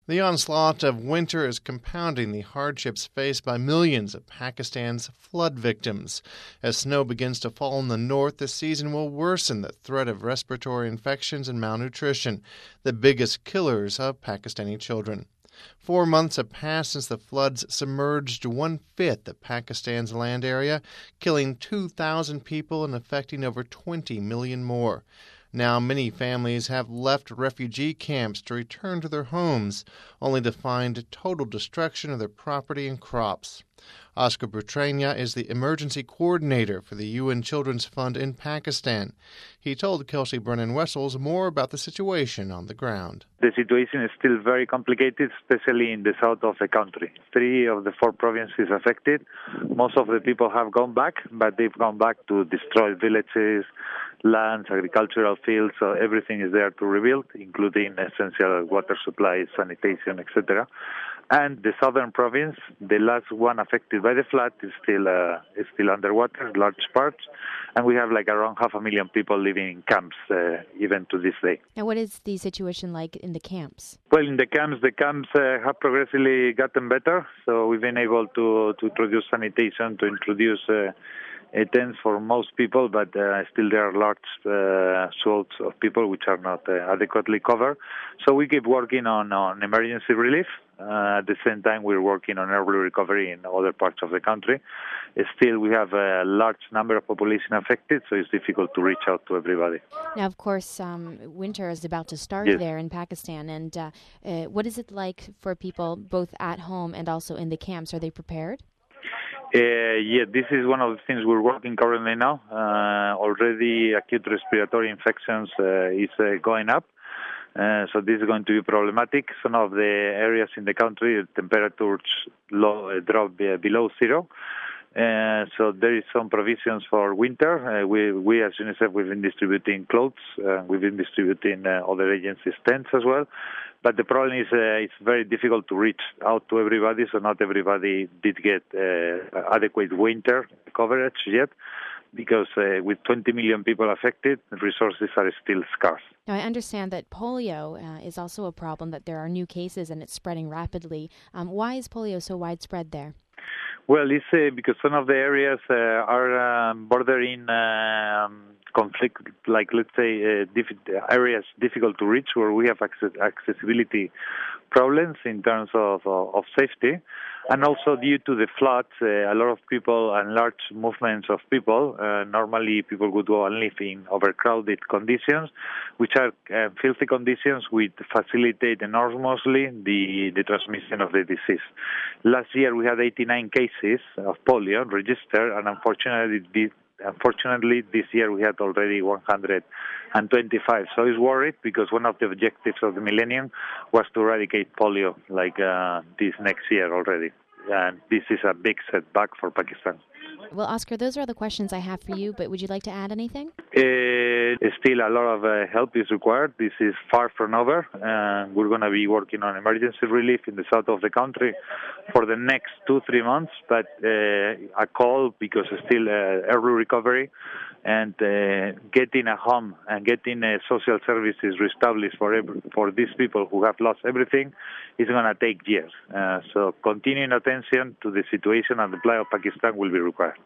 The onslaught of winter is compounding the hardships faced by millions of Pakistan's flood victims. As snow begins to fall in the north, the season will worsen the threat of respiratory infections and malnutrition, the biggest killers of Pakistani children. 4 months have passed since the floods submerged 1/5 of Pakistan's land area, killing 2,000 people and affecting over 20 million more. Now many families have left refugee camps to return to their homes, only to find total destruction of their property and crops. Oscar Butrania is the emergency coordinator for the UN Children's Fund in Pakistan. He told Kelsey Brennan-Wessels more about the situation on the ground. The situation is still very complicated, especially in the south of the country. 3 of the 4 provinces affected. Most of the people have gone back, but they've gone back to destroy villages, lands, agricultural fields, so everything is there to rebuild, including essential water supplies, sanitation, etc. And the southern province, the last one affected by the flood, is still underwater, large parts, and we have like around 500,000 people living in camps, even to this day. Now, what is the situation like in the camps? Well, in the camps have progressively gotten better, so we've been able to introduce sanitation, to introduce tents for most people, but still there are large swaths of people which are not adequately covered. So we keep working on emergency relief. At the same time, we're working on early recovery in other parts of the country. Still, we have a large number of population affected, so it's difficult to reach out to everybody. Now, of course, winter is about to start there in Pakistan. And what is it like for people both at home and also in the camps? Are they prepared? This is one of the things we're working currently now. Already acute respiratory infections is going up. So this is going to be problematic. Some of the areas in the country, temperatures drop below zero. So there is some provisions for winter. We as UNICEF, we've been distributing clothes. We've been distributing other agencies' tents as well. But the problem is it's very difficult to reach out to everybody, so not everybody did get adequate winter coverage yet, because with 20 million people affected, resources are still scarce. Now, I understand that polio is also a problem, that there are new cases and it's spreading rapidly. Why is polio so widespread there? Well, it's because some of the areas are bordering conflict, like let's say areas difficult to reach, where we have accessibility problems in terms of safety. And also due to the floods, a lot of people and large movements of people, normally people would go and live in overcrowded conditions, which are filthy conditions which facilitate enormously the transmission of the disease. Last year we had 89 cases of polio registered, and unfortunately this year we had already 125. So it's worried, because one of the objectives of the millennium was to eradicate polio this next year already. And this is a big setback for Pakistan. Well, Oscar, those are the questions I have for you, but would you like to add anything? Still a lot of help is required. This is far from over. We're going to be working on emergency relief in the south of the country for the next 2-3 months, but a call, because still early recovery and getting a home and getting social services reestablished for these people who have lost everything is going to take years. So continuing attention to the situation and the plight of Pakistan will be required.